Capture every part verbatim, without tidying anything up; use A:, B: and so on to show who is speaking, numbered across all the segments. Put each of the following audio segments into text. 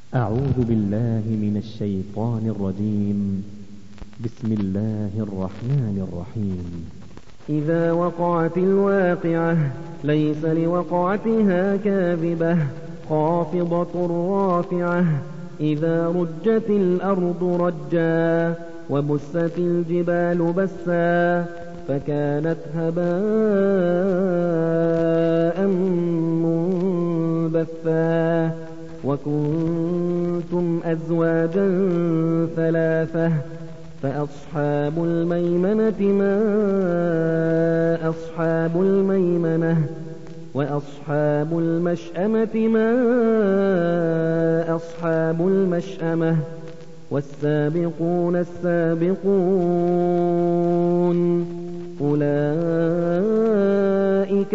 A: أعوذ بالله من الشيطان الرجيم. بسم الله الرحمن الرحيم.
B: إذا وقعت الواقعة ليس لوقعتها كاذبة خافضة رافعة. إذا رجت الأرض رجا وبست الجبال بسا فكانت هباء منبثا. وكنتم أزواجا ثلاثة فأصحاب الميمنة ما أصحاب الميمنة وأصحاب المشأمة ما أصحاب المشأمة والسابقون السابقون أولئك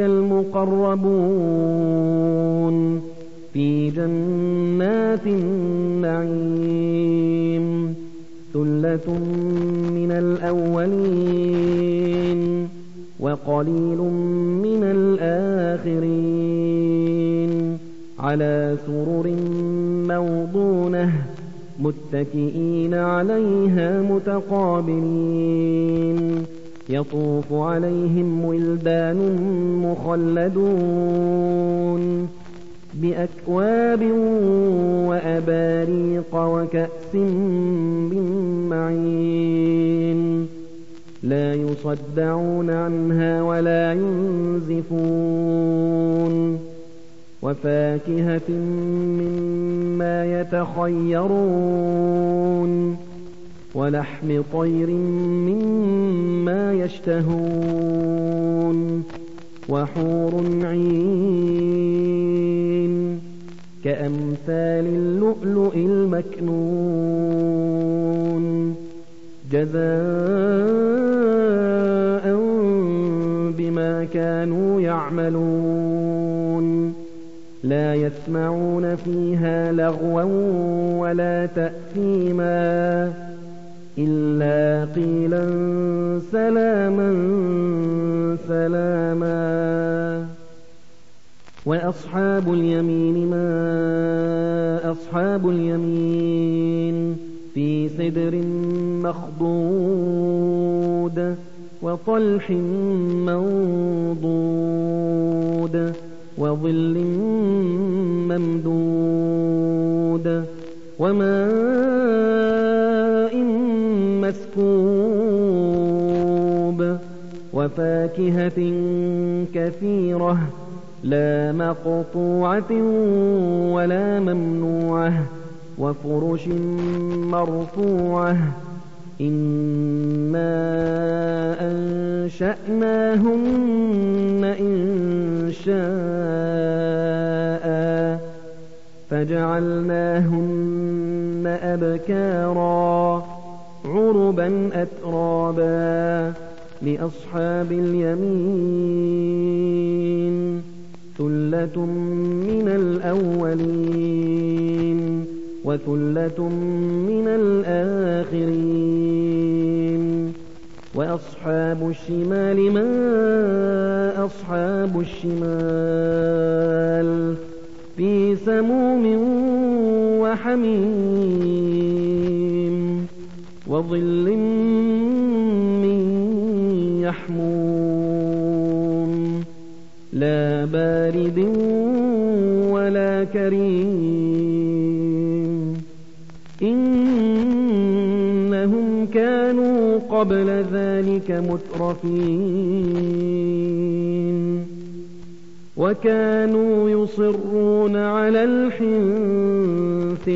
B: المقربون في جنات النعيم. ثلة من الأولين وقليل من الآخرين. على سرر موضونة متكئين عليها متقابلين. يطوف عليهم ولدان مخلدون بأكواب وأباريق وكأس من معين. لا يصدعون عنها ولا ينزفون. وفاكهة مما يتخيرون ولحم طير مما يشتهون. وحور عين كأمثال اللؤلؤ المكنون جزاء بما كانوا يعملون. لا يسمعون فيها لغوا ولا تأثيما إلا قيلا سلاما سلاما. وأصحاب اليمين ما أصحاب اليمين في سدر مخضود وطلح منضود وظل ممدود وماء مسكوب وفاكهة كثيرة لا مقطوعة ولا ممنوعة وفرش مرفوعة. إنا أنشأناهن إنشاء فجعلناهن أبكارا عربا أترابا لأصحاب اليمين. ثلة من الأولين وثلة من الآخرين. وأصحاب الشمال ما أصحاب الشمال في سموم وحميم وظل من يحموم لا بارد ولا كريم. إنهم كانوا قبل ذلك مترفين وكانوا يصرون على الحنث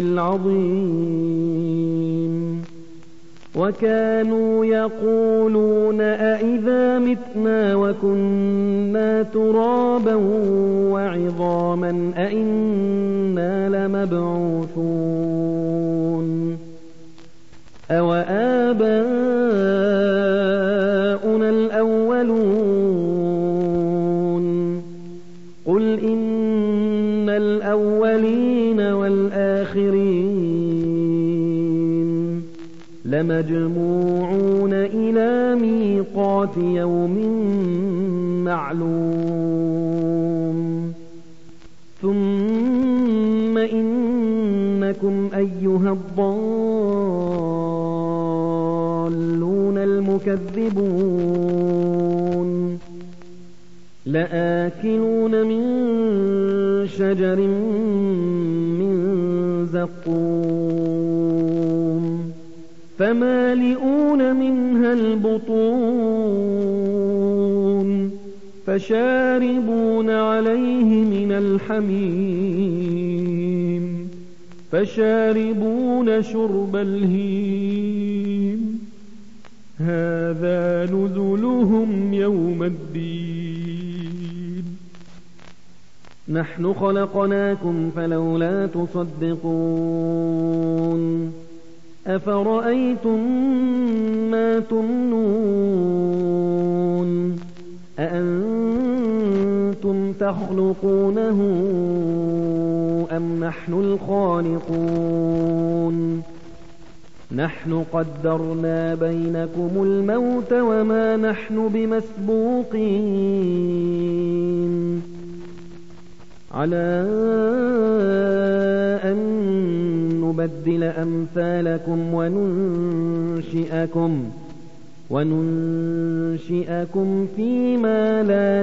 B: العظيم. وكانوا يقولون أئذا متنا وكنا ترابا وعظاما أئنا لمبعوثون أو آباؤنا الأولون. قل إن الأولين والآخرين لمجموعون إلى ميقات يوم معلوم. ثم إن إنكم أيها الضالون المكذبون لآكلون من شجر من زقوم فمالئون منها البطون فشاربون عليه من الحميم فشاربون شرب الهيم هذا نزلهم يوم الدين نحن خلقناكم فلولا تصدقون أفرأيتم ما تمنون أأنتم تخلقونه أم نحن الخالقون نحن قدرنا بينكم الموت وما نحن بمسبوقين على أن نبدل أمثالكم وننشئكم وننشئكم فيما لا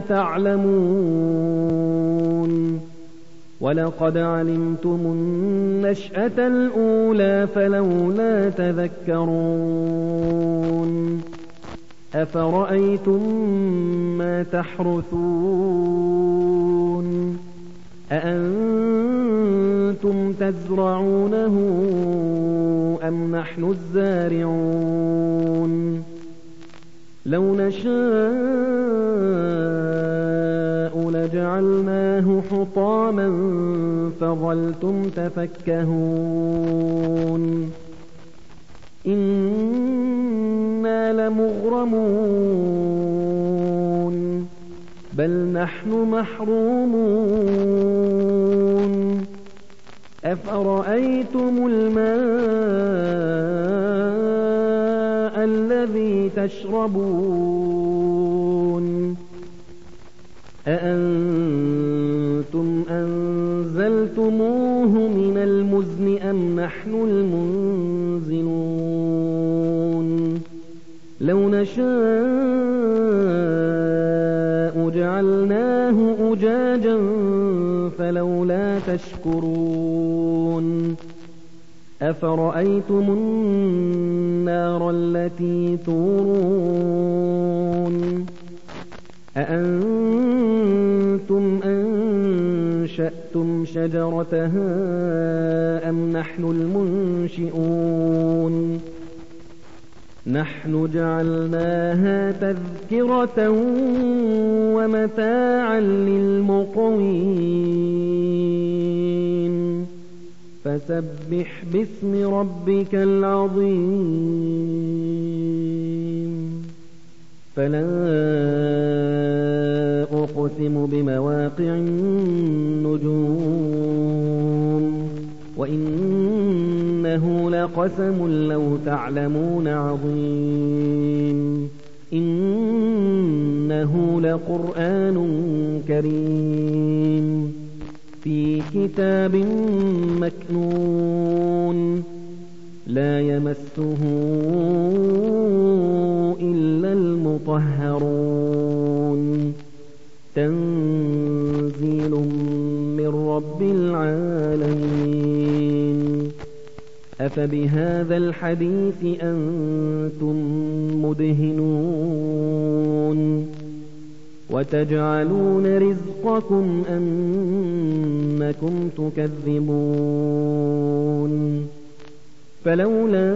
B: تعلمون ولقد علمتم النشأة الأولى فلولا تذكرون أفرأيتم ما تحرثون أأنتم تزرعونه أم نحن الزارعون لو نشاء لجعلناه حطاما فظلتم تفكهون إنا لمغرمون بل نحن محرومون أفرأيتم الماء الذي تشربون أأنتم أنزلتموه من المزن أم نحن المنزلون لو نشاء جعلناه أجاجا فلولا تشكرون أفرأيتم النار التي تورون أأنتم أنشأتم شجرتها أم نحن المنشئون نحن جعلناها تذكرة ومتاعا للمقوين فسبح باسم ربك العظيم فلا أقسم بمواقع النجوم وإنه لقسم لو تعلمون عظيم إنه لقرآن كريم في كتاب مكنون لا يمسه إلا المطهرون تنزيل من رب العالمين أفبهذا الحديث أنتم مدهنون وتجعلون رزقكم أنكم تكذبون فلولا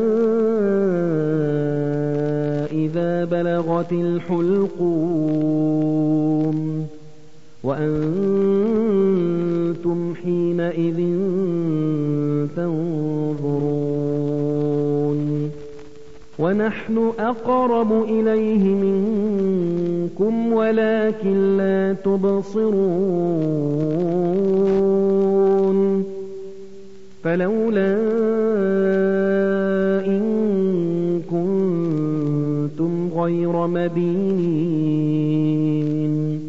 B: إذا بلغت الحلقوم وأنتم حينئذ تنظرون ونحن أقرب إليه منكم ولكن لا تبصرون فلولا إن كنتم غير مدينين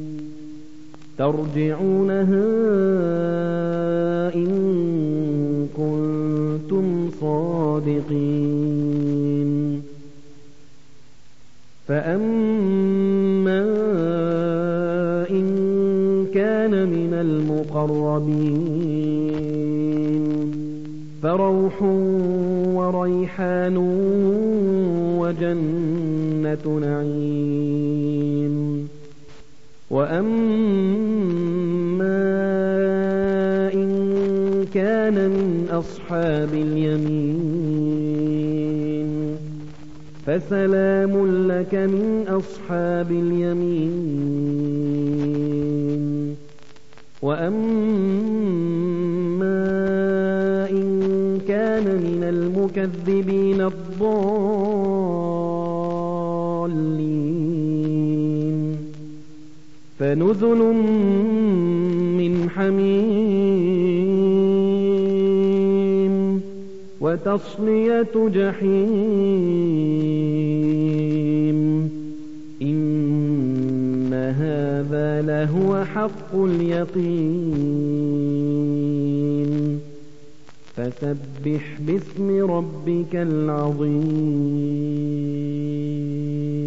B: ترجعونها إن كنتم كنتم صادقين فأما إن كان من المقربين فروح وريحان وجنة نعيم وأما إن كان من أصحاب اليمين فسلام لك من أصحاب اليمين وأما إن كان من المكذبين الضالين فنزل من حميم وتصلية جحيم إن هذا لهو حق اليقين فسبح باسم ربك العظيم